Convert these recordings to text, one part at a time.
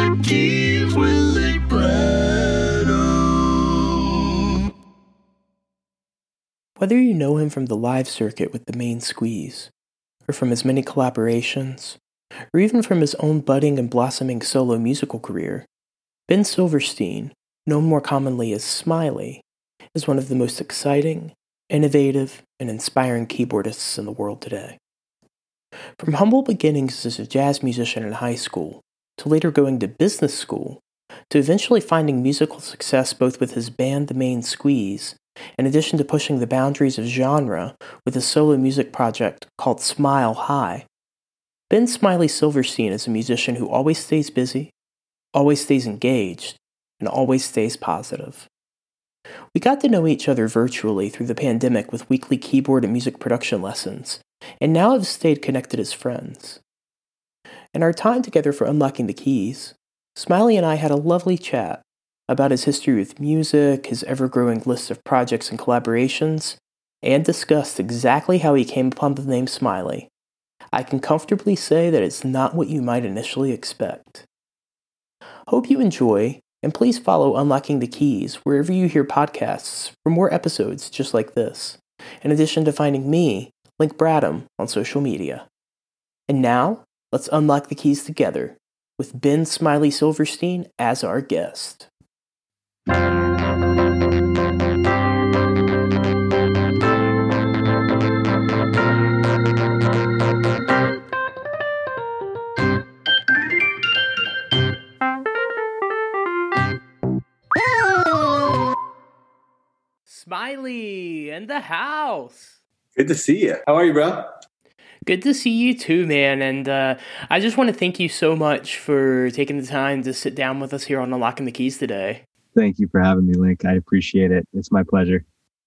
the keys with libretto. Whether you know him from the live circuit with the Main Squeeze, or from his many collaborations, or even from his own budding and blossoming solo musical career, Ben Silverstein, known more commonly as Smiley, is one of the most exciting, innovative, and inspiring keyboardists in the world today. From humble beginnings as a jazz musician in high school, to later going to business school, to eventually finding musical success both with his band The Main Squeeze, in addition to pushing the boundaries of genre with a solo music project called Smile High, Ben Smiley Silverstein is a musician who always stays busy, always stays engaged, and always stays positive. We got to know each other virtually through the pandemic with weekly keyboard and music production lessons, and now have stayed connected as friends. In our time together for Unlocking the Keys, Smiley and I had a lovely chat about his history with music, his ever-growing list of projects and collaborations, and discussed exactly how he came upon the name Smiley. I can comfortably say that it's not what you might initially expect. Hope you enjoy, and please follow Unlocking the Keys wherever you hear podcasts for more episodes just like this, in addition to finding me, Link Bradham, on social media. And now, let's unlock the keys together, with Ben Smiley Silverstein as our guest. Smiley in the house. Good to see you. How are you, bro? Good to see you too, man. And I just want to thank you so much for taking the time to sit down with us here on Unlocking the Keys today. Thank you for having me, Link. I appreciate it. It's my pleasure.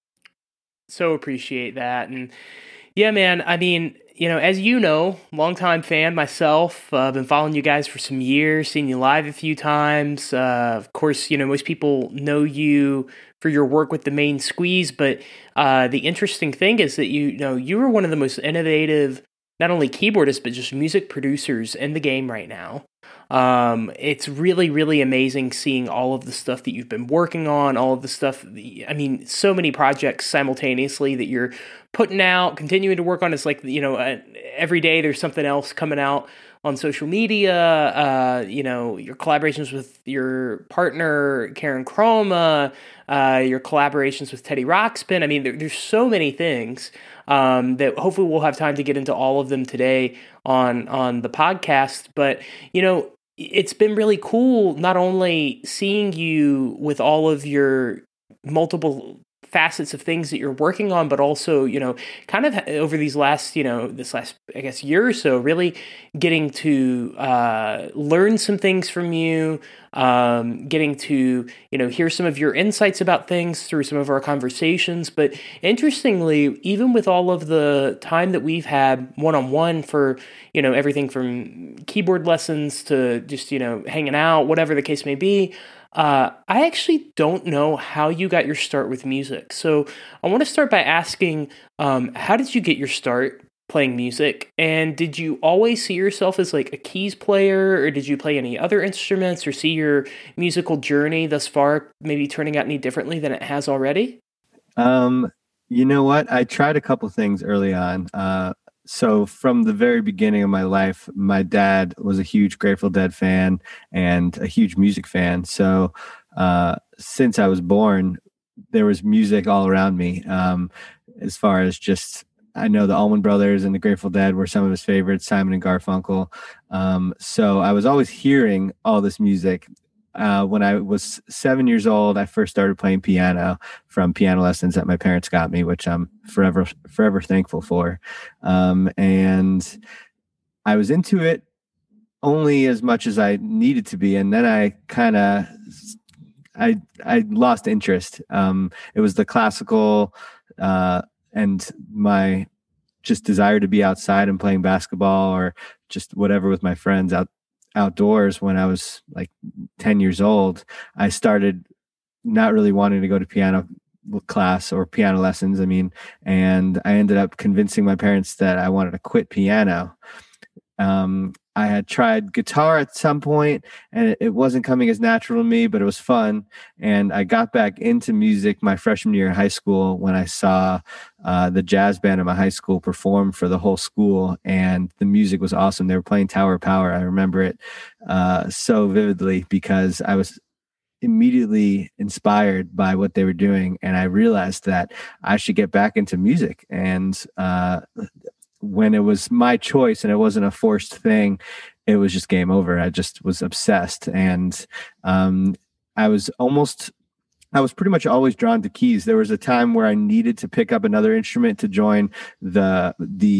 So appreciate that. And yeah, man, I mean, as you know, longtime fan myself, I've been following you guys for some years, seen you live a few times. Of course, most people know you for your work with the Main Squeeze, but the interesting thing is that you were one of the most innovative, not only keyboardists, but just music producers in the game right now. It's really, really amazing seeing all of the stuff that you've been working on, all of the stuff, so many projects simultaneously that you're putting out, continuing to work on. It's like, every day there's something else coming out on social media, your collaborations with your partner, Karen Chroma, your collaborations with Teddy Rockspin. I mean, there's so many things that hopefully we'll have time to get into all of them today on the podcast. But, it's been really cool not only seeing you with all of your multiple facets of things that you're working on, but also, kind of over these last, this last, I guess, year or so, really getting to learn some things from you, getting to, hear some of your insights about things through some of our conversations. But interestingly, even with all of the time that we've had one-on-one for, everything from keyboard lessons to just, hanging out, whatever the case may be, I actually don't know how you got your start with music. So I want to start by asking, how did you get your start playing music? And did you always see yourself as like a keys player, or did you play any other instruments, or see your musical journey thus far maybe turning out any differently than it has already? You know what? I tried a couple things early on. So from the very beginning of my life, my dad was a huge Grateful Dead fan and a huge music fan. So since I was born, there was music all around me. As far as just, I know the Allman Brothers and the Grateful Dead were some of his favorites, Simon and Garfunkel. So I was always hearing all this music. When I was 7 years old, I first started playing piano from piano lessons that my parents got me, which I'm forever thankful for. And I was into it only as much as I needed to be. And then I lost interest. It was the classical, and my just desire to be outside and playing basketball or just whatever with my friends outdoors. When I was like 10 years old, I started not really wanting to go to piano class or piano lessons. And I ended up convincing my parents that I wanted to quit piano. I had tried guitar at some point, and it wasn't coming as natural to me, but it was fun. And I got back into music my freshman year in high school when I saw the jazz band at my high school perform for the whole school, and the music was awesome. They were playing Tower of Power. I remember it so vividly because I was immediately inspired by what they were doing, and I realized that I should get back into music. And when it was my choice and it wasn't a forced thing, it was just game over. I just was obsessed. And I was pretty much always drawn to keys. There was a time where I needed to pick up another instrument to join the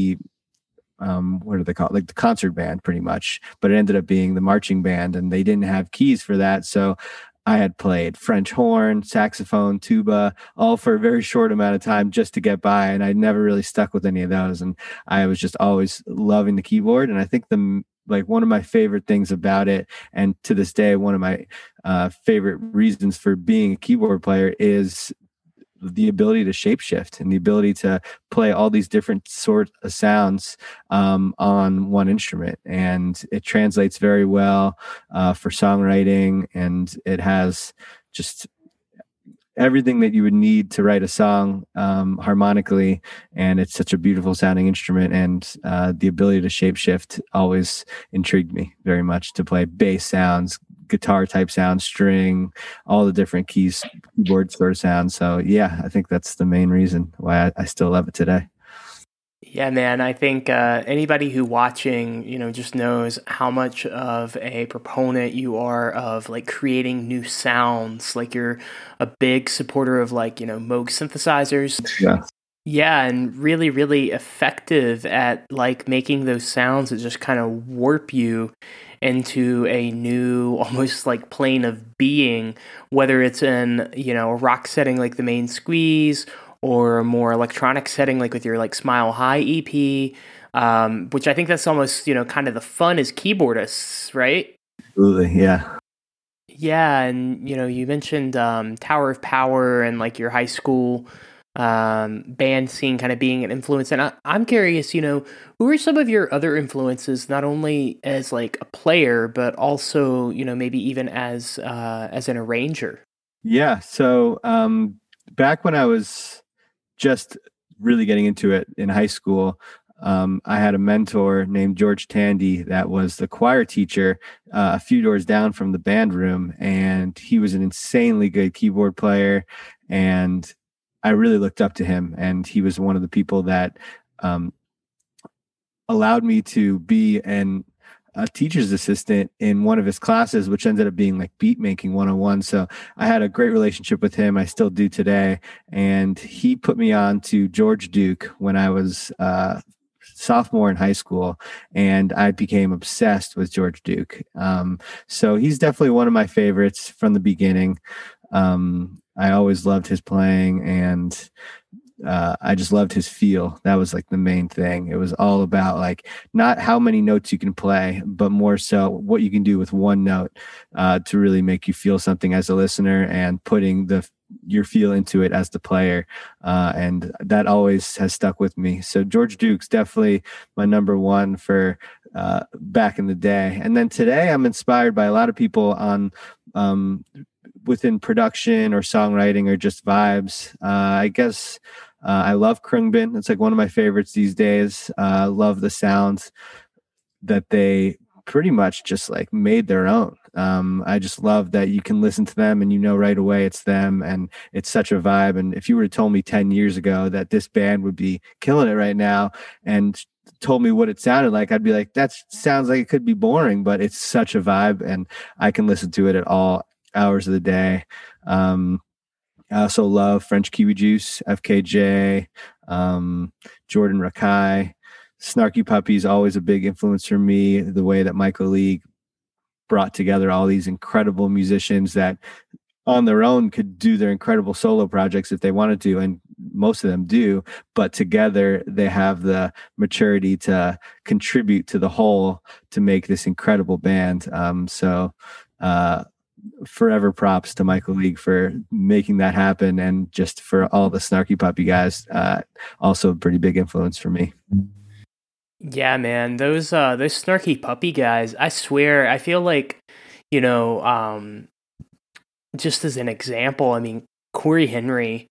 what do they call it? Like the concert band pretty much, but it ended up being the marching band, and they didn't have keys for that. So I had played French horn, saxophone, tuba, all for a very short amount of time just to get by. And I never really stuck with any of those. And I was just always loving the keyboard. And I think one of my favorite things about it, and to this day, one of my favorite reasons for being a keyboard player is the ability to shapeshift and the ability to play all these different sort of sounds on one instrument. And it translates very well for songwriting, and it has just everything that you would need to write a song harmonically. And it's such a beautiful sounding instrument, and the ability to shapeshift always intrigued me very much, to play bass sounds, guitar type sounds, string, all the different keyboard sort of sounds. So yeah, I think that's the main reason why I still love it today. Yeah, man, I think anybody who watching, just knows how much of a proponent you are of like creating new sounds. Like you're a big supporter of like, Moog synthesizers. Yeah. Yeah, and really, really effective at like making those sounds that just kind of warp you into a new, almost like plane of being, whether it's in, a rock setting like the Main Squeeze, or a more electronic setting like with your like Smile High EP, which I think that's almost, kind of the fun as keyboardists, right? Absolutely, yeah. Yeah, and, you mentioned Tower of Power and like your high school band scene kind of being an influence. And I'm curious, who are some of your other influences, not only as like a player, but also, maybe even as an arranger? Yeah. So back when I was just really getting into it in high school, I had a mentor named George Tandy that was the choir teacher a few doors down from the band room. And he was an insanely good keyboard player, and I really looked up to him, and he was one of the people that allowed me to be a teacher's assistant in one of his classes, which ended up being like beat making 101. So I had a great relationship with him. I still do today. And he put me on to George Duke when I was sophomore in high school, and I became obsessed with George Duke. So he's definitely one of my favorites from the beginning. I always loved his playing, and I just loved his feel. That was like the main thing. It was all about like not how many notes you can play, but more so what you can do with one note to really make you feel something as a listener, and putting your feel into it as the player. And that always has stuck with me. So George Duke's definitely my number one for back in the day. And then today I'm inspired by a lot of people on within production or songwriting or just vibes. I guess I love Khruangbin. It's like one of my favorites these days. Love the sounds that they pretty much just like made their own. I just love that you can listen to them and right away it's them, and it's such a vibe. And if you were to tell me 10 years ago that this band would be killing it right now and told me what it sounded like, I'd be like, that sounds like it could be boring, but it's such a vibe, and I can listen to it at all hours of the day. I also love French Kiwi Juice, FKJ, Jordan Rakai. Snarky Puppy is always a big influence for me. The way that Michael League brought together all these incredible musicians that on their own could do their incredible solo projects if they wanted to, and most of them do, but together they have the maturity to contribute to the whole to make this incredible band. Forever props to Michael League for making that happen, and just for all the Snarky Puppy guys, also a pretty big influence for me. Yeah, man, those snarky puppy guys, I swear, I feel like, you know, just as an example, I mean, Corey Henry,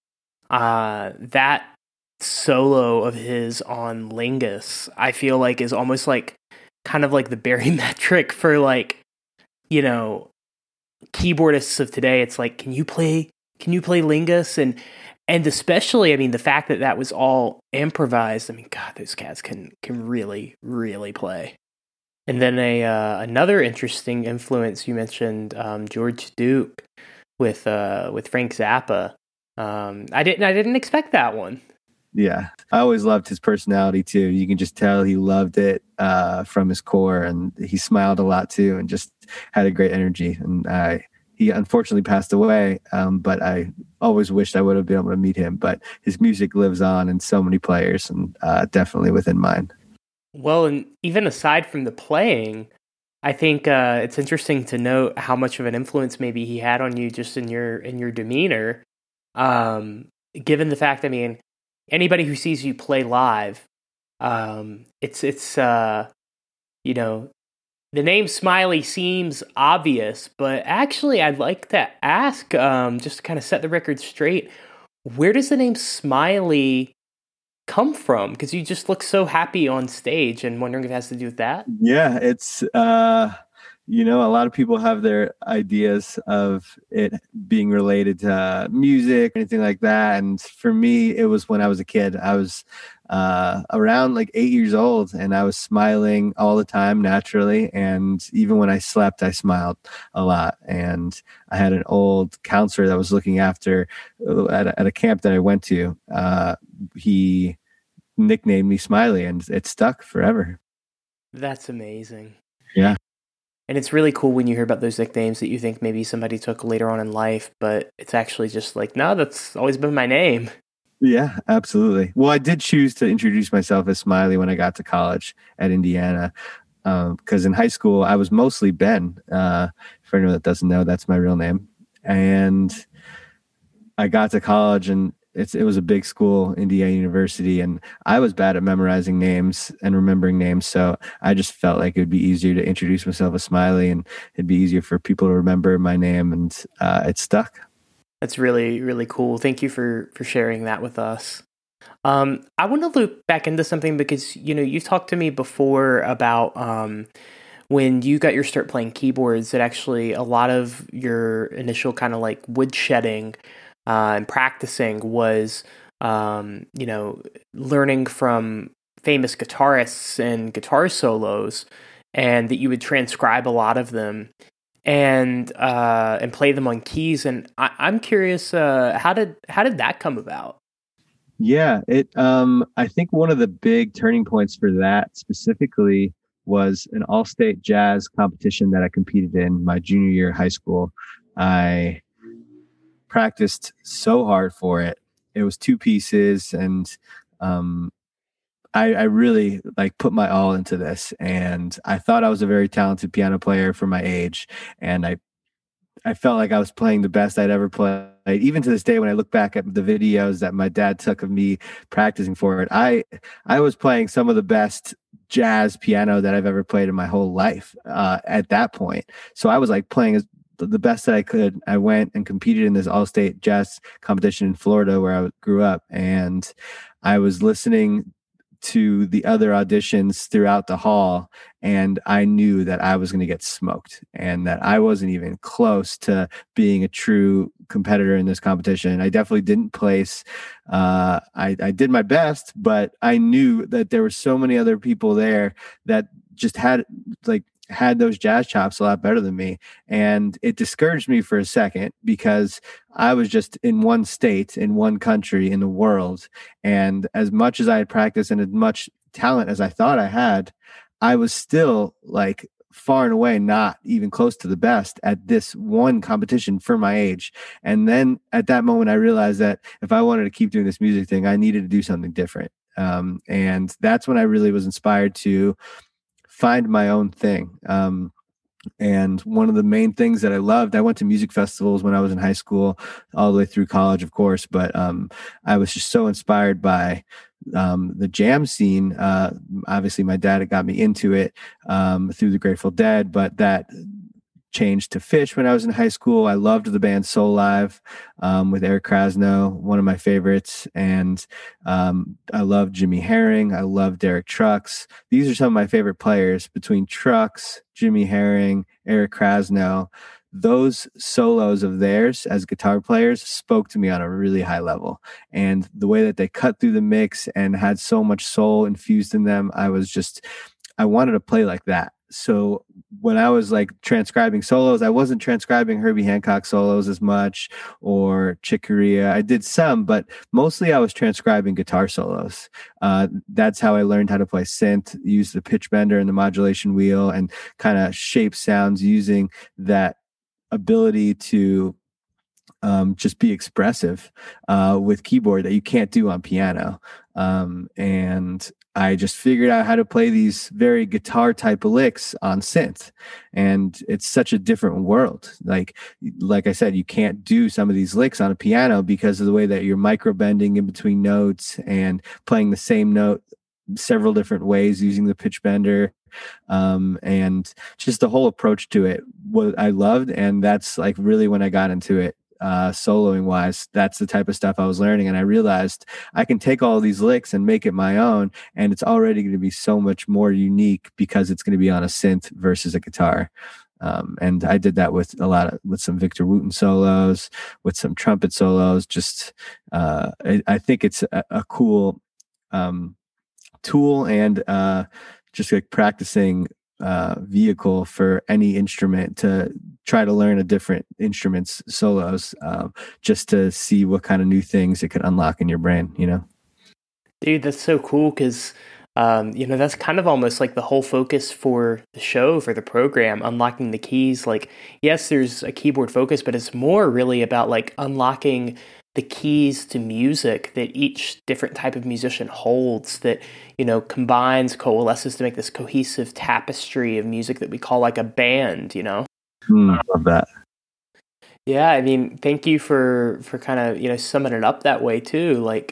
that solo of his on Lingus, I feel like is almost like kind of like the barometric for like, you know, keyboardists of today. It's like, can you play Lingus? And especially, I mean, the fact that that was all improvised. I mean, God, those cats can really really play. And then a another interesting influence you mentioned, George Duke with Frank Zappa. I didn't expect that one. Yeah, I always loved his personality too. You can just tell he loved it from his core, and he smiled a lot too, and just had a great energy. And he unfortunately passed away, but I always wished I would have been able to meet him. But his music lives on in so many players, and definitely within mine. Well, and even aside from the playing, I think it's interesting to note how much of an influence maybe he had on you just in your demeanor. Given the fact, I mean, anybody who sees you play live, it's you know, the name Smiley seems obvious, but actually, I'd like to ask, just to kind of set the record straight, where does the name Smiley come from? Because you just look so happy on stage, and wondering if it has to do with that. Yeah, it's a lot of people have their ideas of it being related to music, anything like that. And for me, it was when I was a kid. I was around like 8 years old, and I was smiling all the time naturally. And even when I slept, I smiled a lot. And I had an old counselor that was looking after at a camp that I went to. He nicknamed me Smiley, and it stuck forever. That's amazing. Yeah. And it's really cool when you hear about those nicknames that you think maybe somebody took later on in life, but it's actually just like, no, that's always been my name. Yeah, absolutely. Well, I did choose to introduce myself as Smiley when I got to college at Indiana, because in high school I was mostly Ben. For anyone that doesn't know, that's my real name. And I got to college, and it was a big school, Indiana University, and I was bad at memorizing names and remembering names. So I just felt like it would be easier to introduce myself as Smiley, and it'd be easier for people to remember my name, and it stuck. That's really, really cool. Thank you for sharing that with us. I want to loop back into something because, you know, you've talked to me before about when you got your start playing keyboards, that actually a lot of your initial kind of like woodshedding and practicing was, learning from famous guitarists and guitar solos, and that you would transcribe a lot of them and play them on keys. And I'm curious, how did that come about? Yeah, I think one of the big turning points for that specifically was an all-state jazz competition that I competed in my junior year of high school. I practiced so hard for it. It was two pieces, and I really like put my all into this. And I thought I was a very talented piano player for my age, and I felt like I was playing the best I'd ever played. Even to this day, when I look back at the videos that my dad took of me practicing for it, I was playing some of the best jazz piano that I've ever played in my whole life at that point. So I was like playing the best that I could. I went and competed in this all-state jazz competition in Florida where I grew up, and I was listening to the other auditions throughout the hall, and I knew that I was going to get smoked and that I wasn't even close to being a true competitor in this competition. I definitely didn't place. I did my best, but I knew that there were so many other people there that just had those jazz chops a lot better than me. And it discouraged me for a second because I was just in one state, in one country in the world. And as much as I had practiced and as much talent as I thought I had, I was still like far and away not even close to the best at this one competition for my age. And then at that moment, I realized that if I wanted to keep doing this music thing, I needed to do something different. And that's when I really was inspired to find my own thing. And one of the main things that I loved, I went to music festivals when I was in high school, all the way through college, of course. But I was just so inspired by the jam scene. Obviously, my dad had got me into it through the Grateful Dead, but that changed to Fish when I was in high school. I loved the band Soul Live with Eric Krasno, one of my favorites. And I love Jimmy Herring. I love Derek Trucks. These are some of my favorite players between Trucks, Jimmy Herring, Eric Krasno. Those solos of theirs as guitar players spoke to me on a really high level. And the way that they cut through the mix and had so much soul infused in them, I wanted to play like that. So when I was like transcribing solos, I wasn't transcribing Herbie Hancock solos as much or Chick Corea. I did some, but mostly I was transcribing guitar solos. That's how I learned how to play synth, use the pitch bender and the modulation wheel, and kind of shape sounds using that ability to just be expressive with keyboard that you can't do on piano. And I just figured out how to play these very guitar type of licks on synth. And it's such a different world. Like I said, you can't do some of these licks on a piano because of the way that you're micro bending in between notes and playing the same note several different ways using the pitch bender. And just the whole approach to it, what I loved. And that's like really when I got into it. Soloing wise, that's the type of stuff I was learning. And I realized I can take all these licks and make it my own. And it's already going to be so much more unique because it's going to be on a synth versus a guitar. And I did that with some Victor Wooten solos, with some trumpet solos. Just, I think it's a cool tool and just like practicing vehicle for any instrument to try to learn a different instrument's solos, just to see what kind of new things it could unlock in your brain, you know? Dude, that's so cool because, that's kind of almost like the whole focus for the show, for the program, unlocking the keys. Like, yes, there's a keyboard focus, but it's more really about like unlocking the keys to music that each different type of musician holds that, combines, coalesces to make this cohesive tapestry of music that we call like a band, I love that. Yeah, I mean, thank you for kind of, summing it up that way too. Like,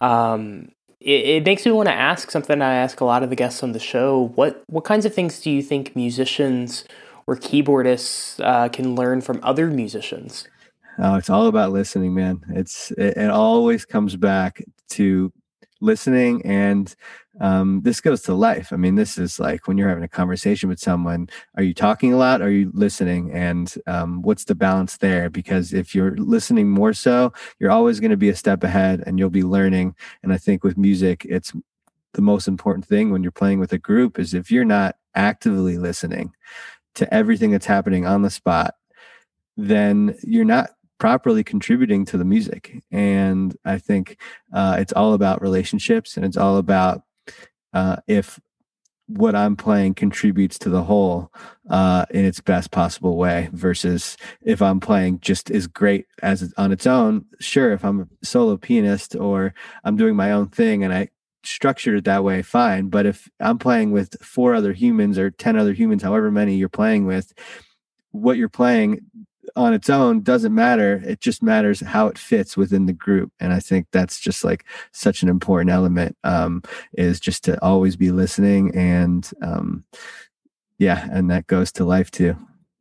it makes me want to ask something I ask a lot of the guests on the show. What kinds of things do you think musicians or keyboardists can learn from other musicians? Oh, it's all about listening, man. It always comes back to listening, and this goes to life. I mean, this is like when you're having a conversation with someone, are you talking a lot? Or are you listening? And what's the balance there? Because if you're listening more so, you're always going to be a step ahead and you'll be learning. And I think with music, it's the most important thing when you're playing with a group is if you're not actively listening to everything that's happening on the spot, then you're not properly contributing to the music. And I think it's all about relationships, and it's all about if what I'm playing contributes to the whole in its best possible way, versus if I'm playing just as great as on its own. Sure, if I'm a solo pianist or I'm doing my own thing and I structured it that way, fine. But if I'm playing with 4 other humans or 10 other humans, however many you're playing with, what you're playing on its own doesn't matter. It just matters how it fits within the group. And I think that's just like such an important element, is just to always be listening. And and that goes to life too.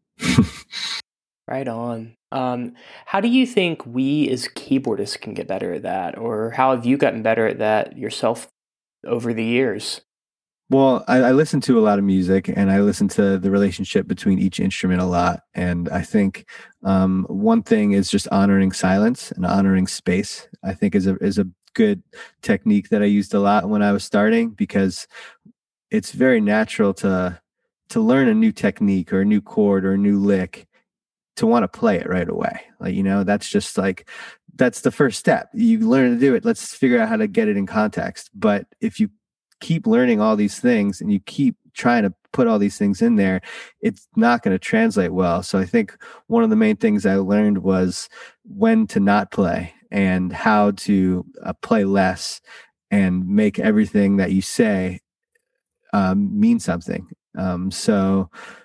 Right on. How do you think we as keyboardists can get better at that? Or how have you gotten better at that yourself over the years? Well, I listen to a lot of music, and I listen to the relationship between each instrument a lot. And I think one thing is just honoring silence and honoring space. I think is a good technique that I used a lot when I was starting, because it's very natural to learn a new technique or a new chord or a new lick to want to play it right away. Like, that's just like, that's the first step. You learn to do it. Let's figure out how to get it in context. But if you keep learning all these things and you keep trying to put all these things in there, it's not going to translate well. So I think one of the main things I learned was when to not play and how to play less and make everything that you say mean something. So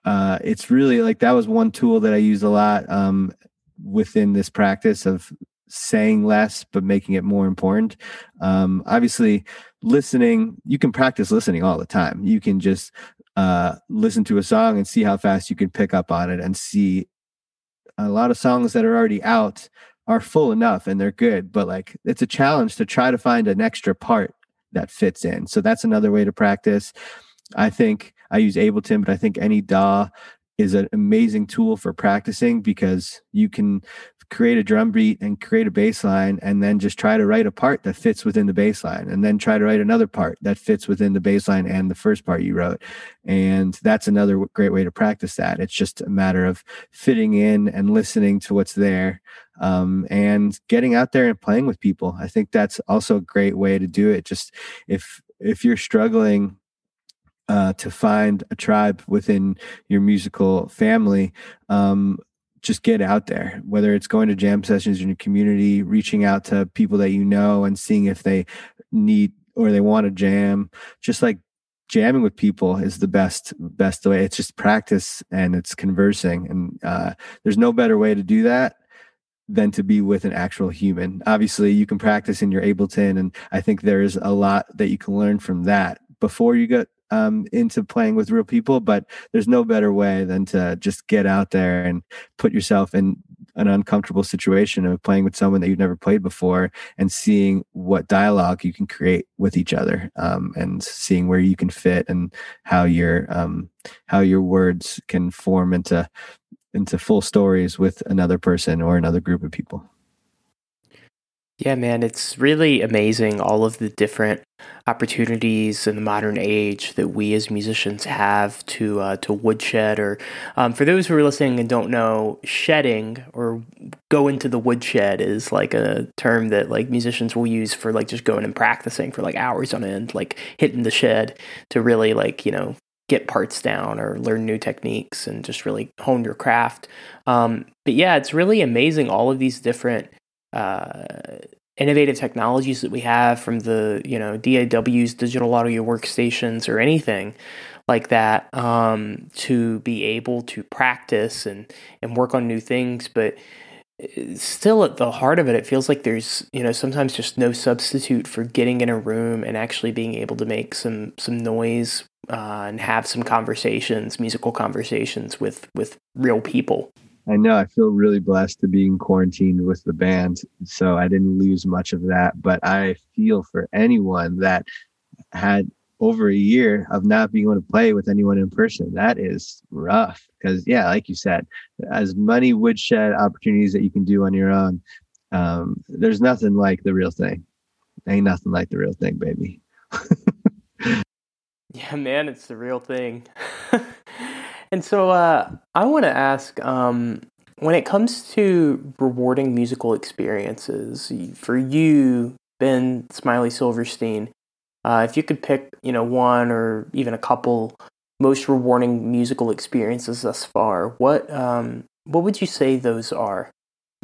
it's really like that was one tool that I used a lot within this practice of saying less but making it more important. Obviously, listening, you can practice listening all the time. You can just listen to a song and see how fast you can pick up on it, and see a lot of songs that are already out are full enough and they're good, but like it's a challenge to try to find an extra part that fits in. So that's another way to practice. I think I use Ableton, but I think any DAW is an amazing tool for practicing, because you can create a drum beat and create a bass line and then just try to write a part that fits within the bass line, and then try to write another part that fits within the bass line and the first part you wrote. And that's another great way to practice that. It's just a matter of fitting in and listening to what's there, and getting out there and playing with people. I think that's also a great way to do it. Just if you're struggling to find a tribe within your musical family, just get out there, whether it's going to jam sessions in your community, reaching out to people that you know and seeing if they need or they want to jam. Just like jamming with people is the best way. It's just practice and it's conversing. And there's no better way to do that than to be with an actual human. Obviously, you can practice in your Ableton, and I think there's a lot that you can learn from that before you get into playing with real people. But there's no better way than to just get out there and put yourself in an uncomfortable situation of playing with someone that you've never played before, and seeing what dialogue you can create with each other, and seeing where you can fit and how your words can form into full stories with another person or another group of people. Yeah, man, it's really amazing all of the different opportunities in the modern age that we as musicians have to woodshed. Or for those who are listening and don't know, shedding or go into the woodshed is like a term that like musicians will use for like just going and practicing for like hours on end, like hitting the shed to really like, get parts down or learn new techniques and just really hone your craft. But yeah, it's really amazing all of these different innovative technologies that we have, from the DAWs, digital audio workstations, or anything like that, to be able to practice and work on new things. But still, at the heart of it, it feels like there's sometimes just no substitute for getting in a room and actually being able to make some noise and have some conversations, musical conversations with real people. I know I feel really blessed to be in quarantine with the band, so I didn't lose much of that. But I feel for anyone that had over a year of not being able to play with anyone in person. That is rough, because yeah, like you said, as many woodshed opportunities that you can do on your own, there's nothing like the real thing. Ain't nothing like the real thing, baby. Yeah, man, it's the real thing. And so I want to ask, when it comes to rewarding musical experiences, for you, Ben Smiley Silverstein, if you could pick, one or even a couple most rewarding musical experiences thus far, what would you say those are?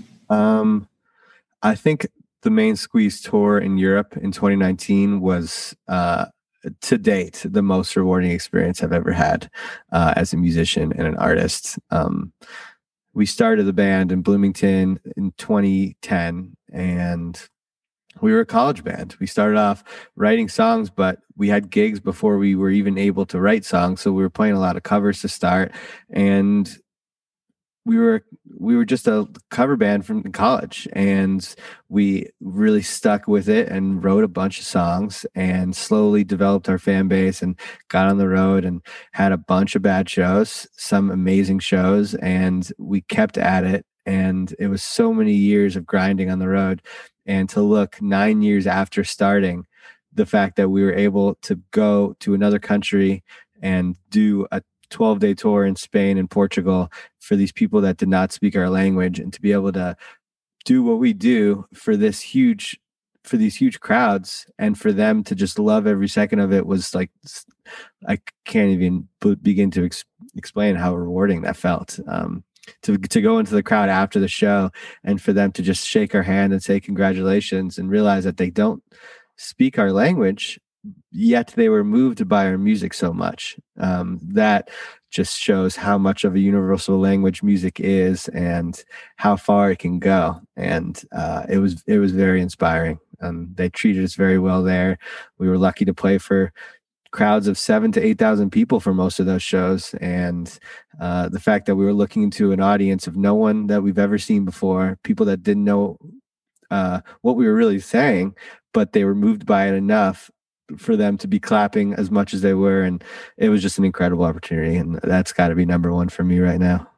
I think the Main Squeeze tour in Europe in 2019 was to date the most rewarding experience I've ever had as a musician and an artist. We started the band in Bloomington in 2010, and we were a college band. We started off writing songs, but we had gigs before we were even able to write songs. So we were playing a lot of covers to start, and we were just a cover band from college, and we really stuck with it and wrote a bunch of songs and slowly developed our fan base and got on the road and had a bunch of bad shows, some amazing shows, and we kept at it. And it was so many years of grinding on the road. And to look 9 years after starting, the fact that we were able to go to another country and do a 12-day tour in Spain and Portugal for these people that did not speak our language, and to be able to do what we do for these huge crowds, and for them to just love every second of it, was like, I can't even begin to explain how rewarding that felt. To go into the crowd after the show and for them to just shake our hand and say congratulations, and realize that they don't speak our language, yet they were moved by our music so much. That just shows how much of a universal language music is and how far it can go. And it was very inspiring. They treated us very well there. We were lucky to play for crowds of 7,000 to 8,000 people for most of those shows. And the fact that we were looking into an audience of no one that we've ever seen before, people that didn't know what we were really saying, but they were moved by it enough for them to be clapping as much as they were. And it was just an incredible opportunity. And that's got to be number one for me right now.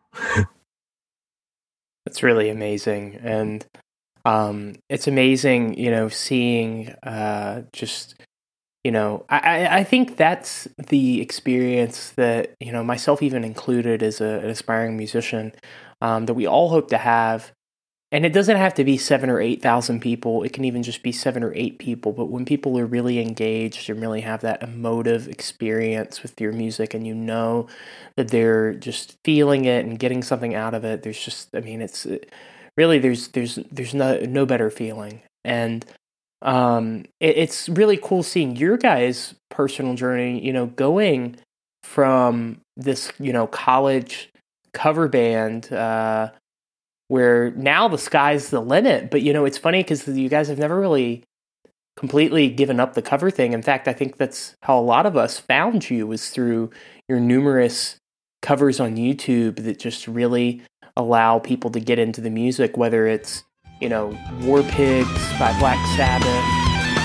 That's really amazing. And it's amazing, seeing just, I think that's the experience that, myself even included as an aspiring musician, that we all hope to have. And it doesn't have to be 7,000 or 8,000 people. It can even just be 7 or 8 people. But when people are really engaged and really have that emotive experience with your music, and that they're just feeling it and getting something out of it, it's really, there's no better feeling. And it's really cool seeing your guys' personal journey, going from this, college cover band, where now the sky's the limit. But, it's funny because you guys have never really completely given up the cover thing. In fact, I think that's how a lot of us found you, was through your numerous covers on YouTube that just really allow people to get into the music, whether it's, War Pigs by Black Sabbath.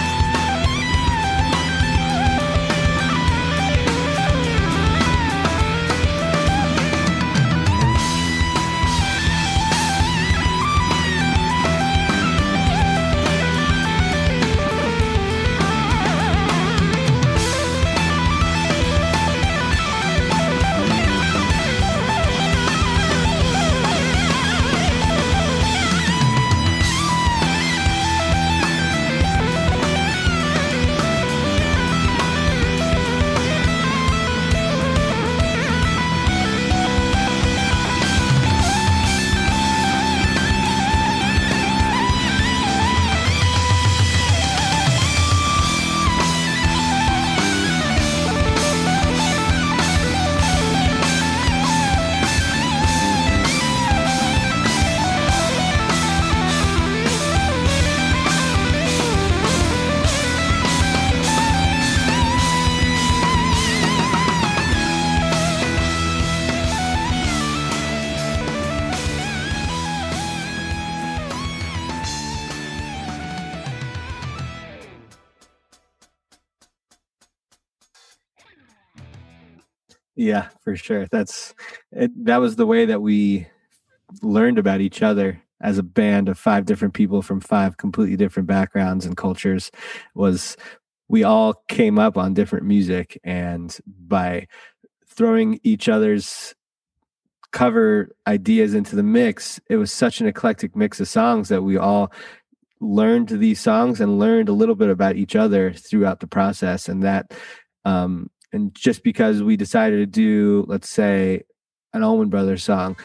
Yeah, for sure. That was the way that we learned about each other as a band of 5 different people from 5 completely different backgrounds and cultures. Was we all came up on different music, and by throwing each other's cover ideas into the mix, it was such an eclectic mix of songs that we all learned these songs and learned a little bit about each other throughout the process. And that and just because we decided to do, let's say, an Allman Brothers song,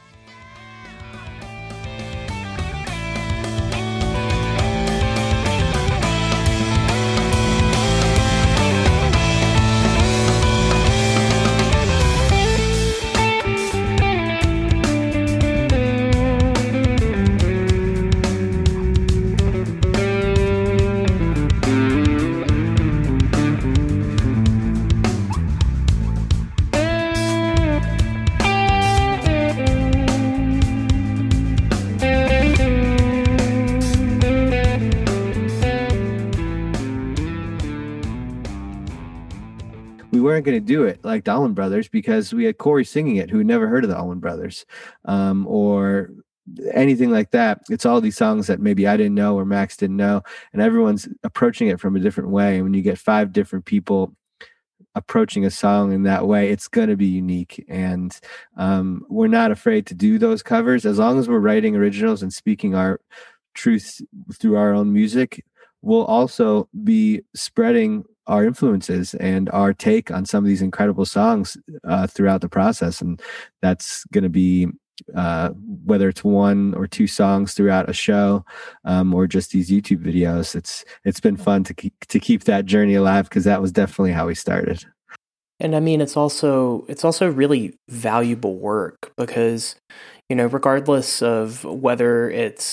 we weren't going to do it like the Allman Brothers because we had Corey singing it, who had never heard of the Allman Brothers, or anything like that. It's all these songs that maybe I didn't know or Max didn't know, and everyone's approaching it from a different way. And when you get 5 different people approaching a song in that way, it's going to be unique. And we're not afraid to do those covers as long as we're writing originals and speaking our truth through our own music. We'll also be spreading our influences and our take on some of these incredible songs throughout the process. And that's going to be whether it's one or two songs throughout a show, or just these YouTube videos. It's been fun to keep that journey alive, because that was definitely how we started. And I mean, it's also really valuable work because, regardless of whether it's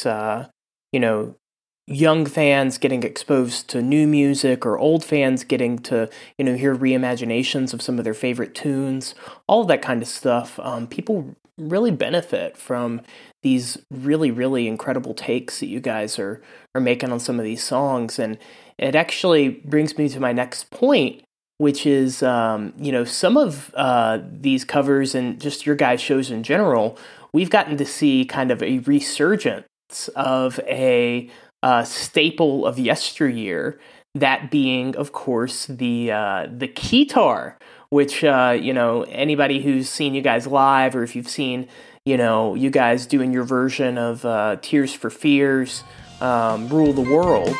young fans getting exposed to new music or old fans getting to hear reimaginations of some of their favorite tunes, all of that kind of stuff, people really benefit from these really, really incredible takes that you guys are making on some of these songs. And it actually brings me to my next point, which is some of these covers and just your guys' shows in general, we've gotten to see kind of a resurgence of a staple of yesteryear, that being, of course, the keytar, which anybody who's seen you guys live, or if you've seen you guys doing your version of Tears for Fears, Rule the World.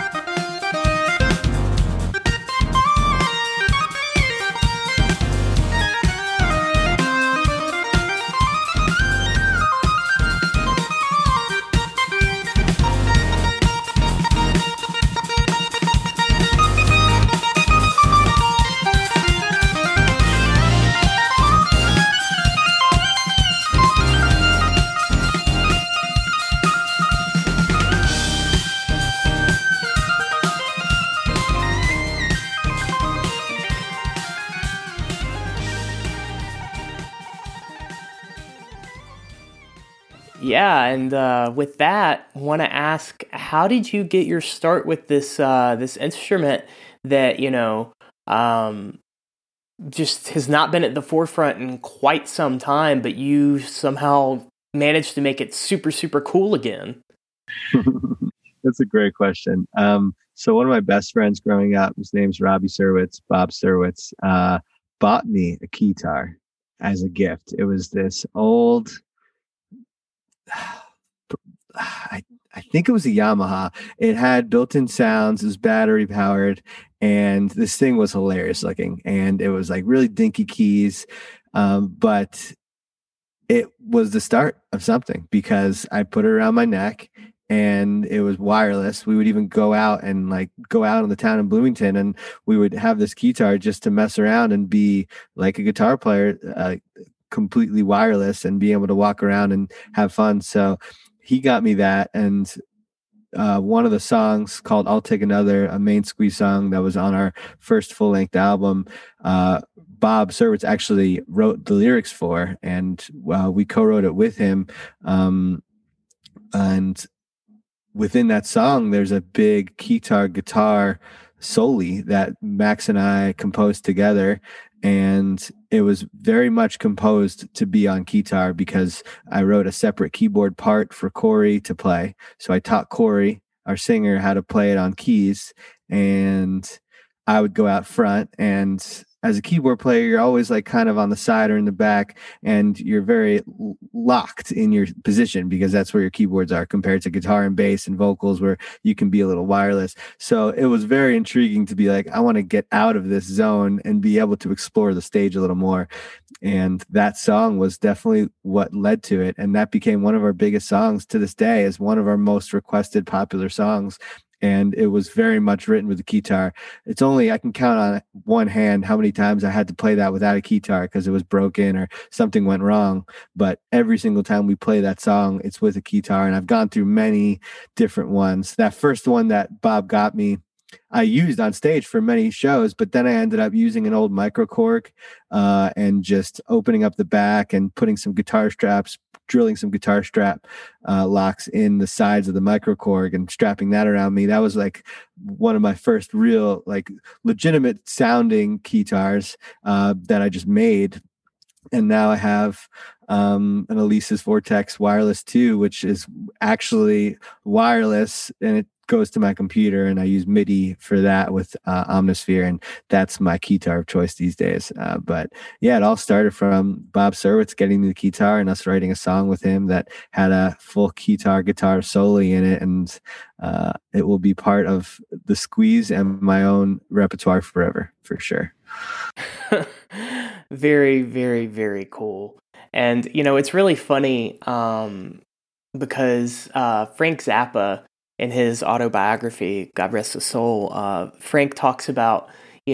Yeah, and with that, want to ask, how did you get your start with this instrument that just has not been at the forefront in quite some time, but you somehow managed to make it super, super cool again? That's a great question. So one of my best friends growing up, his name's Robbie Surwitz, Bob Surwitz, bought me a keytar as a gift. It was this old, I think it was a Yamaha. It had built-in sounds. It was battery powered, and this thing was hilarious looking. And it was like really dinky keys, but it was the start of something, because I put it around my neck, and it was wireless. We would even go out in the town in Bloomington, and we would have this keytar just to mess around and be like a guitar player, completely wireless, and be able to walk around and have fun. So he got me that, and one of the songs called "I'll Take Another," a Main Squeeze song that was on our first full-length album, Bob Surwitz actually wrote the lyrics for, and we co-wrote it with him. And within that song, there's a big keytar guitar soli that Max and I composed together. And it was very much composed to be on keytar, because I wrote a separate keyboard part for Corey to play. So I taught Corey, our singer, how to play it on keys, and I would go out front. And as a keyboard player, you're always like kind of on the side or in the back, and you're very locked in your position, because that's where your keyboards are, compared to guitar and bass and vocals, where you can be a little wireless. So it was very intriguing to be like, I want to get out of this zone and be able to explore the stage a little more. And that song was definitely what led to it. And that became one of our biggest songs to this day, as one of our most requested popular songs. And it was very much written with the keytar. It's only, I can count on one hand how many times I had to play that without a keytar because it was broken or something went wrong. But every single time we play that song, it's with a keytar. And I've gone through many different ones. That first one that Bob got me, I used on stage for many shows, but then I ended up using an old micro Korg, and just opening up the back and putting some guitar straps, drilling some guitar strap locks in the sides of the micro Korg and strapping that around me. That was like one of my first real, like, legitimate sounding keytars that I just made. And now I have an Alesis Vortex Wireless 2, which is actually wireless, and it goes to my computer, and I use MIDI for that with Omnisphere, and that's my keytar of choice these days. But yeah, it all started from Bob Surwitz getting me the keytar and us writing a song with him that had a full guitar soli in it, and it will be part of the Squeeze and my own repertoire forever, for sure. Very, very, very cool. And it's really funny because Frank Zappa, in his autobiography, God rest his soul, Frank talks about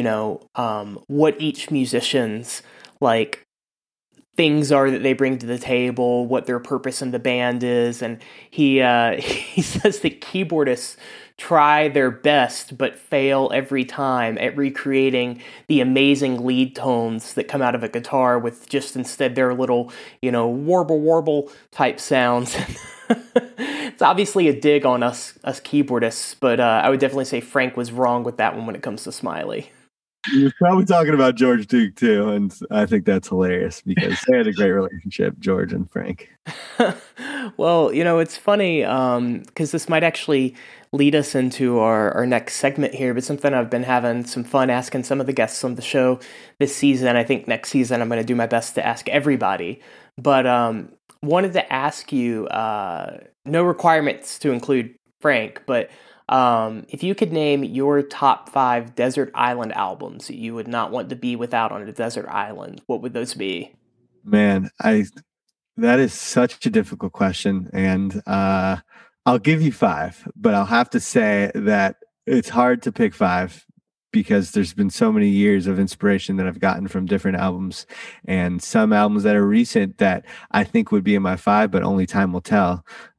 what each musician's like things are that they bring to the table, what their purpose in the band is, and he he says that keyboardists try their best but fail every time at recreating the amazing lead tones that come out of a guitar with just instead their little warble type sounds. It's obviously a dig on us keyboardists, but I would definitely say Frank was wrong with that one when it comes to Smiley. You're probably talking about George Duke too, and I think that's hilarious because they had a great relationship, George and Frank. Well, it's funny because this might actually lead us into our next segment here, but something I've been having some fun asking some of the guests on the show this season. I think next season I'm going to do my best to ask everybody, but wanted to ask you, no requirements to include Frank, but if you could name your top 5 desert island albums that you would not want to be without on a desert island, what would those be? Man, that is such a difficult question, and I'll give you 5, but I'll have to say that it's hard to pick 5 because there's been so many years of inspiration that I've gotten from different albums, and some albums that are recent that I think would be in my 5, but only time will tell.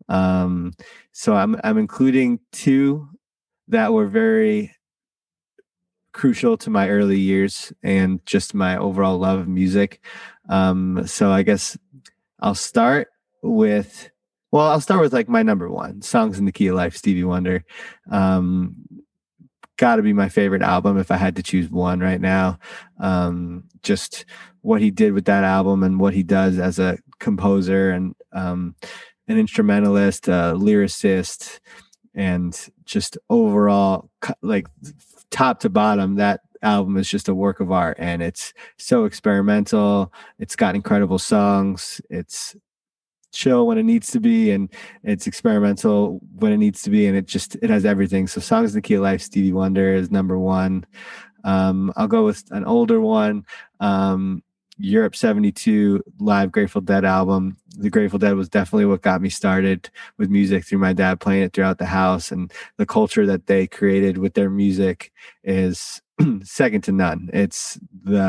So I'm including 2 that were very crucial to my early years and just my overall love of music. So I guess I'll start with like my number 1, Songs in the Key of Life, Stevie Wonder. Got to be my favorite album if I had to choose one right now. Just what he did with that album and what he does as a composer and an instrumentalist, a lyricist, and just overall, like top to bottom, that album is just a work of art, and it's so experimental. It's got incredible songs. It's chill when it needs to be, and it's experimental when it needs to be, and it has everything. So Songs in the Key of Life, Stevie Wonder is number 1. I'll go with an older one. Europe 72 live Grateful Dead album. The Grateful Dead was definitely what got me started with music through my dad playing it throughout the house, and the culture that they created with their music is second to none. It's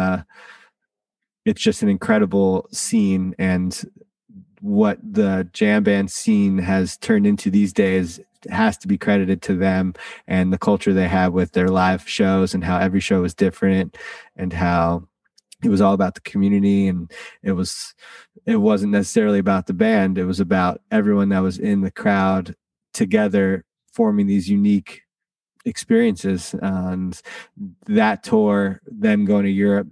just an incredible scene, and what the jam band scene has turned into these days has to be credited to them and the culture they have with their live shows, and how every show is different, and how it was all about the community, and it wasn't necessarily about the band. It was about everyone that was in the crowd together forming these unique experiences. And that tour, them going to Europe,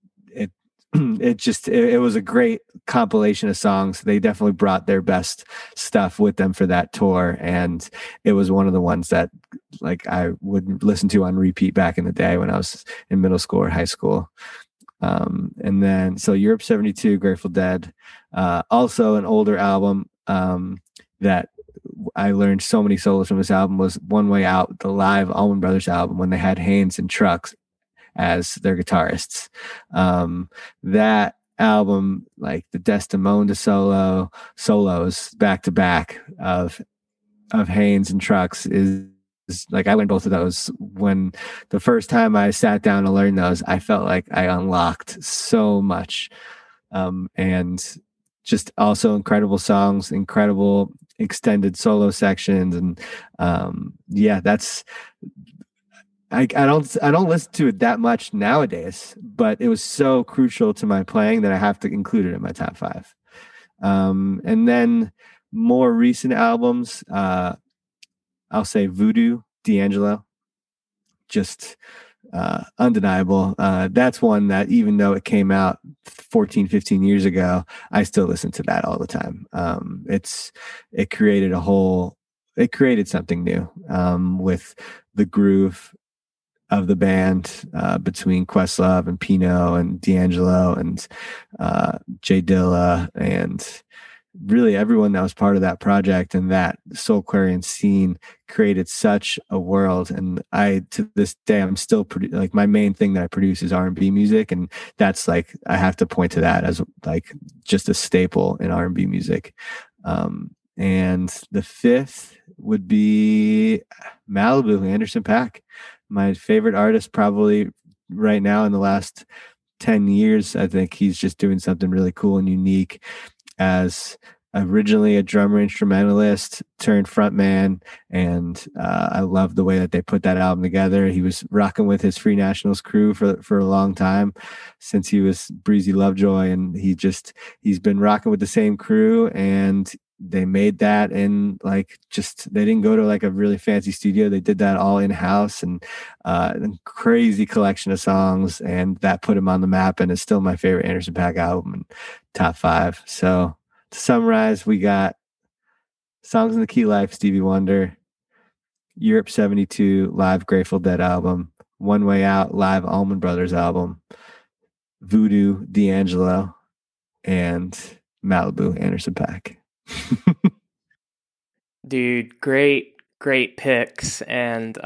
it was a great compilation of songs. They definitely brought their best stuff with them for that tour, and it was one of the ones that like I would listen to on repeat back in the day when I was in middle school or high school. And then so Europe 72, Grateful Dead, also an older album that I learned so many solos from this album was One Way Out, the live Allman Brothers album, when they had Haynes and Trucks as their guitarists. That album, like the Desdemona solos back to back of Haynes and Trucks is like, I learned both of those. When the first time I sat down to learn those, I felt like I unlocked so much. And just also incredible songs, incredible extended solo sections. And I don't listen to it that much nowadays, but it was so crucial to my playing that I have to include it in my top 5. And then more recent albums, I'll say Voodoo, D'Angelo, just undeniable. That's one that even though it came out 14, 15 years ago, I still listen to that all the time. It created something new with the groove of the band between Questlove and Pino and D'Angelo and Jay Dilla and really everyone that was part of that project and that Soulquarian scene created such a world. And I, to this day, I'm still like my main thing that I produce is R&B music. And that's like, I have to point to that as like just a staple in R&B music. And the fifth would be Malibu, Anderson .Paak, my favorite artist probably right now in the last 10 years. I think he's just doing something really cool and unique as originally a drummer instrumentalist turned frontman. And I love the way that they put that album together. He was rocking with his Free Nationals crew for a long time since he was Breezy Lovejoy. And he's been rocking with the same crew, and they made that in like they didn't go to like a really fancy studio. They did that all in house, and a crazy collection of songs, and that put him on the map, and it's still my favorite Anderson .Paak album and top 5. So to summarize, we got Songs in the Key Life, Stevie Wonder, Europe 72 live Grateful Dead album, One Way Out live Allman Brothers album, Voodoo D'Angelo, and Malibu Anderson .Paak. Dude, great picks. And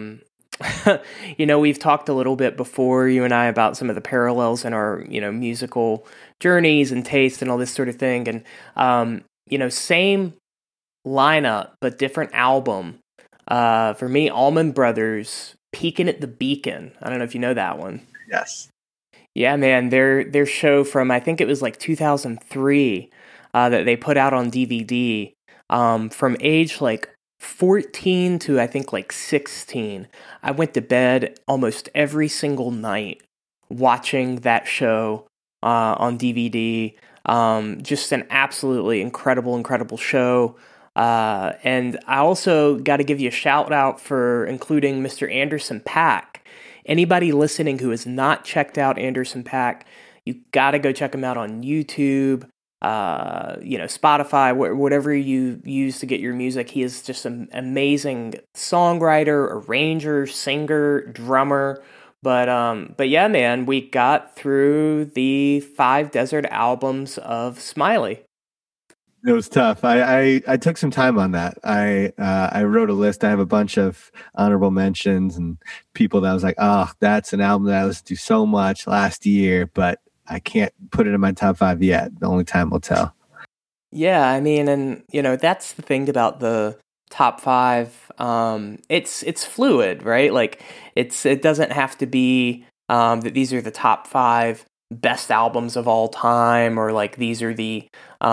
we've talked a little bit before, you and I, about some of the parallels in our musical journeys and taste and all this sort of thing. And same lineup but different album. For me, Allman Brothers, Peeking at the Beacon. I don't know if you know that one. Yes. Yeah, man, their show from, I think it was like 2003, that they put out on DVD, from age like 14 to I think like 16. I went to bed almost every single night watching that show on DVD. Just an absolutely incredible show. And I also got to give you a shout out for including Mr. Anderson .Paak. Anybody listening who has not checked out Anderson .Paak, you got to go check him out on YouTube, Spotify, whatever you use to get your music. He is just an amazing songwriter, arranger, singer, drummer. But yeah, man, we got through the 5 Desert albums of Smiley. It was tough. I took some time on that. I wrote a list. I have a bunch of honorable mentions and people that I was like, oh, that's an album that I listened to so much last year, but I can't put it in my top 5 yet. The only time will tell. Yeah, I mean, and that's the thing about the top 5. It's fluid, right? Like it doesn't have to be that these are the top 5 best albums of all time, or like these are the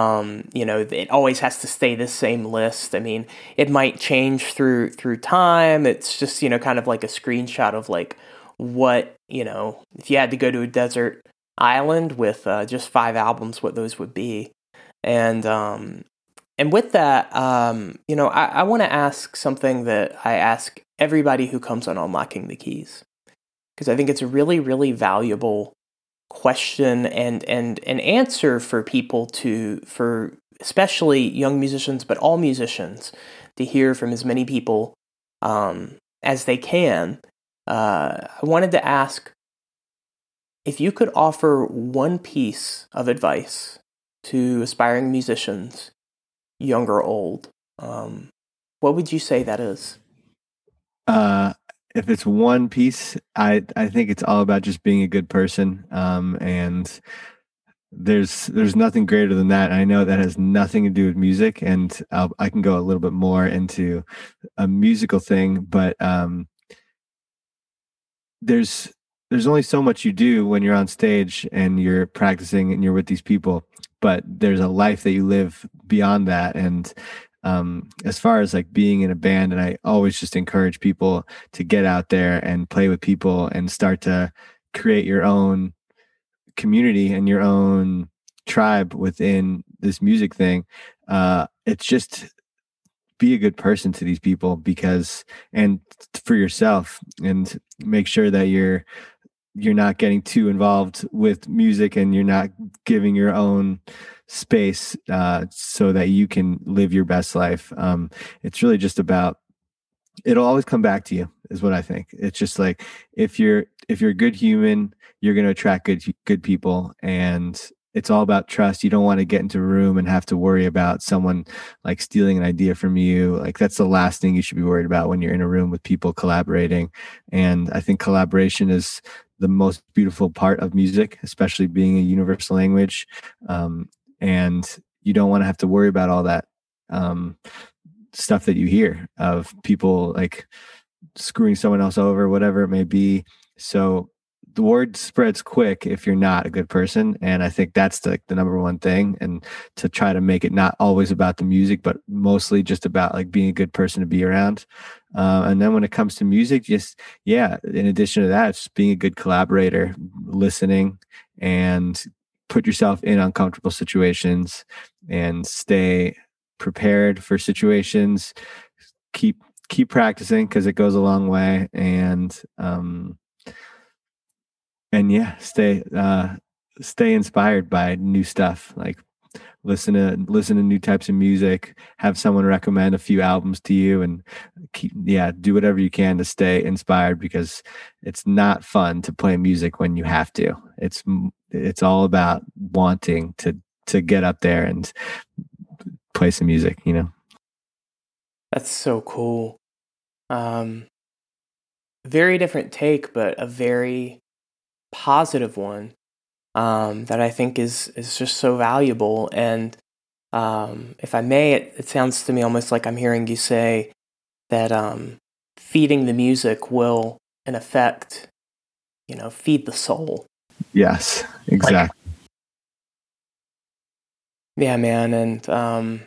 it always has to stay the same list. I mean, it might change through time. It's just kind of like a screenshot of like what if you had to go to a desert island with just 5 albums, what those would be. And with that, I want to ask something that I ask everybody who comes on Unlocking the Keys, because I think it's a really, really valuable question and an answer for people for especially young musicians, but all musicians, to hear from as many people as they can. I wanted to ask, if you could offer one piece of advice to aspiring musicians, young or old, what would you say that is? If it's one piece, I think it's all about just being a good person. And there's nothing greater than that. And I know that has nothing to do with music, and I can go a little bit more into a musical thing, but there's only so much you do when you're on stage and you're practicing and you're with these people, but there's a life that you live beyond that. And as far as like being in a band, and I always just encourage people to get out there and play with people and start to create your own community and your own tribe within this music thing. It's just be a good person to these people, and for yourself, and make sure that you're not getting too involved with music, and you're not giving your own space so that you can live your best life. It's really just about, it'll always come back to you, is what I think. It's just like, if you're a good human, you're going to attract good people, and it's all about trust. You don't want to get into a room and have to worry about someone like stealing an idea from you. Like that's the last thing you should be worried about when you're in a room with people collaborating. And I think collaboration is the most beautiful part of music, especially being a universal language. And you don't want to have to worry about all that stuff that you hear of people like screwing someone else over, whatever it may be. So the word spreads quick if you're not a good person. And I think that's the number one thing. And to try to make it not always about the music, but mostly just about like being a good person to be around. And then when it comes to music, just, in addition to that, just being a good collaborator, listening, and put yourself in uncomfortable situations and stay prepared for situations. Keep practicing because it goes a long way. And stay inspired by new stuff. Like listen to new types of music, have someone recommend a few albums to you, and do whatever you can to stay inspired, because it's not fun to play music when you have to. It's all about wanting to get up there and play some music, That's so cool. Very different take, but a very positive one. That I think is just so valuable. And if I may, it sounds to me almost like I'm hearing you say that feeding the music will, in effect, feed the soul. Yes, exactly. Yeah, man. And,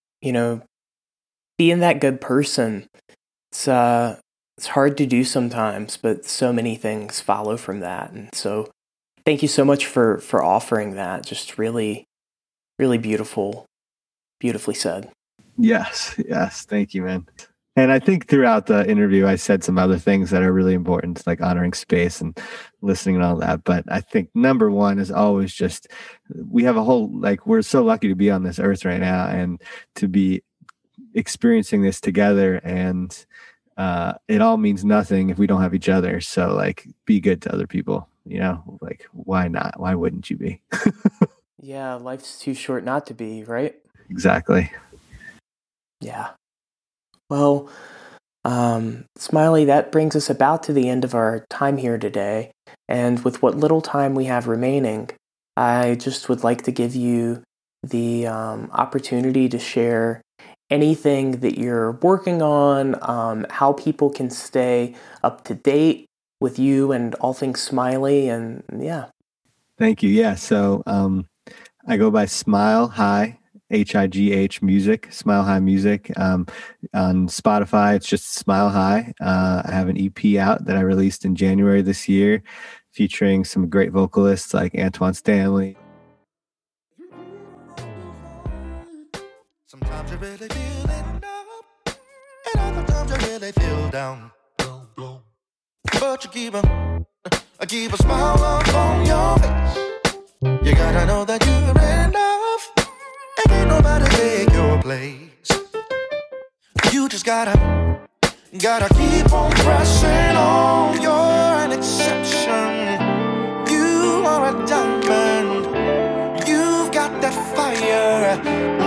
being that good person, it's hard to do sometimes, but so many things follow from that. And so thank you so much for offering that. Just really, really beautifully said. Yes. Thank you, man. And I think throughout the interview, I said some other things that are really important, like honoring space and listening and all that. But I think number one is always just, we have a whole, like, we're so lucky to be on this earth right now and to be experiencing this together. And it all means nothing if we don't have each other. So like, be good to other people, like, why not? Why wouldn't you be? Yeah. Life's too short not to be, right? Exactly. Yeah. Well, Smiley, that brings us about to the end of our time here today. And with what little time we have remaining, I just would like to give you the opportunity to share anything that you're working on, how people can stay up to date with you and all things Smiley. And yeah. Thank you. Yeah. So I go by Smile High, HIGH Music, Smile High Music. On Spotify, it's just Smile High. I have an EP out that I released in January this year, featuring some great vocalists like Antoine Stanley. Sometimes you really feel it up, and other times you really feel down. But you keep a smile up on your face. You gotta know that you're enough, and ain't nobody take your place. You just gotta keep on pressing on. You're an exception. You are a diamond. You've got that fire.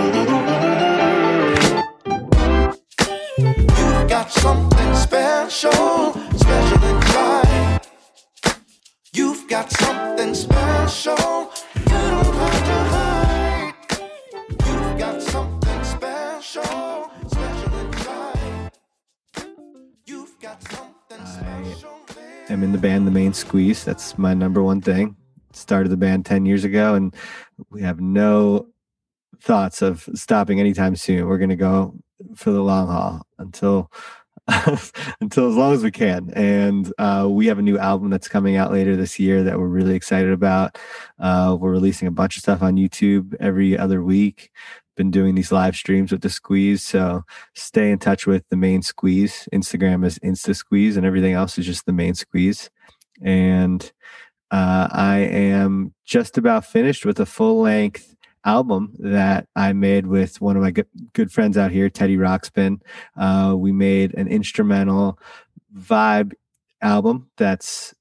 You've got something special inside. You've got something special. You don't have to hide. You've got something special inside. You've got something special. I'm in the band The Main Squeeze. That's my number one thing. Started the band 10 years ago, and we have no thoughts of stopping anytime soon. We're going to go for the long haul until as long as we can. And we have a new album that's coming out later this year that we're really excited about. We're releasing a bunch of stuff on YouTube every other week. Been doing these live streams with The Squeeze, so stay in touch with The Main Squeeze. Instagram is Insta Squeeze, and everything else is just The Main Squeeze. And I am just about finished with a full-length album that I made with one of my good friends out here, Teddy Rockspin. We made an instrumental vibe album that's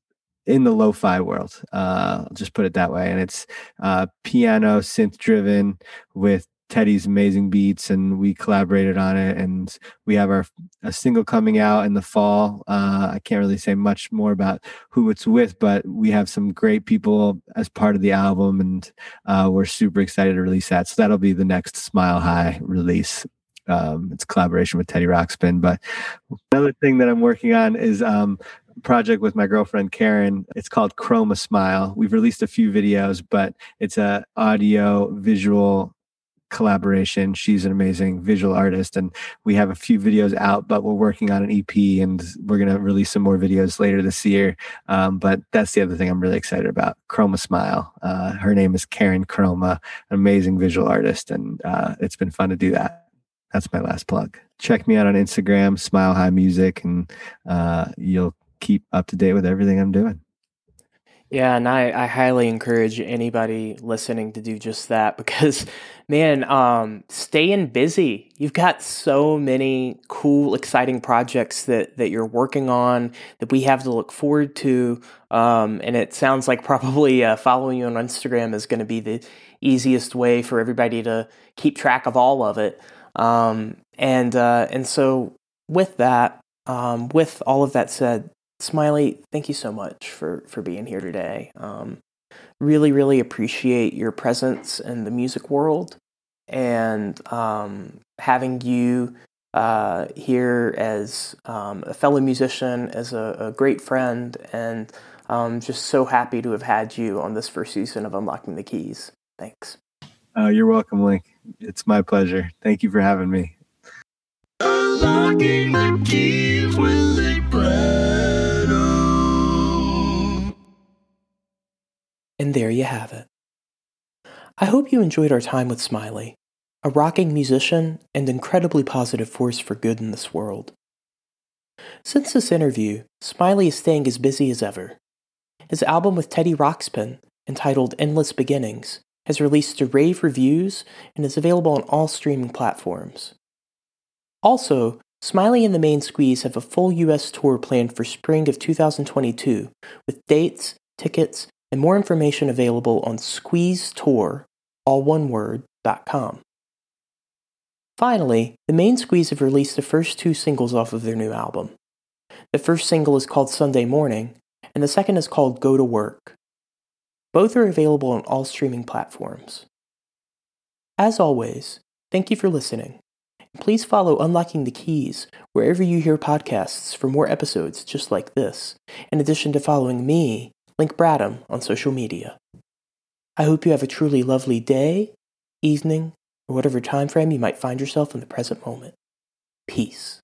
in the lo-fi world. I'll just put it that way. And it's piano synth driven with Teddy's amazing beats, and we collaborated on it. And we have a single coming out in the fall. I can't really say much more about who it's with, but we have some great people as part of the album, and we're super excited to release that. So that'll be the next Smile High release. It's a collaboration with Teddy Ruxpin. But another thing that I'm working on is project with my girlfriend Karen. It's called Chroma Smile. We've released a few videos, but it's a audio visual collaboration. She's an amazing visual artist, and we have a few videos out, but we're working on an EP, and we're going to release some more videos later this year. But that's the other thing I'm really excited about. Chroma Smile. Her name is Karen Chroma, an amazing visual artist, and it's been fun to do that. That's my last plug. Check me out on Instagram, Smile High Music, and you'll keep up to date with everything I'm doing. Yeah, and I highly encourage anybody listening to do just that because, man, staying busy. You've got so many cool, exciting projects that you're working on that we have to look forward to. And it sounds like probably following you on Instagram is going to be the easiest way for everybody to keep track of all of it. And so with that, with all of that said, Smiley, thank you so much for being here today. Really, really appreciate your presence in the music world, and having you here as a fellow musician, as a great friend, and just so happy to have had you on this first season of Unlocking the Keys. Thanks. You're welcome, Link. It's my pleasure. Thank you for having me. Unlocking the Keys with Link Bratto. And there you have it. I hope you enjoyed our time with Smiley, a rocking musician and incredibly positive force for good in this world. Since this interview, Smiley is staying as busy as ever. His album with Teddy Ruxpin, entitled Endless Beginnings, has released to rave reviews and is available on all streaming platforms. Also, Smiley and the Main Squeeze have a full US tour planned for spring of 2022, with dates, tickets, and more information available on squeezetour, all1word.com. Finally, the Main Squeeze have released the first 2 singles off of their new album. The first single is called Sunday Morning, and the second is called Go to Work. Both are available on all streaming platforms. As always, thank you for listening. Please follow Unlocking the Keys wherever you hear podcasts for more episodes just like this, in addition to following me, Link Bratto, on social media. I hope you have a truly lovely day, evening, or whatever time frame you might find yourself in the present moment. Peace.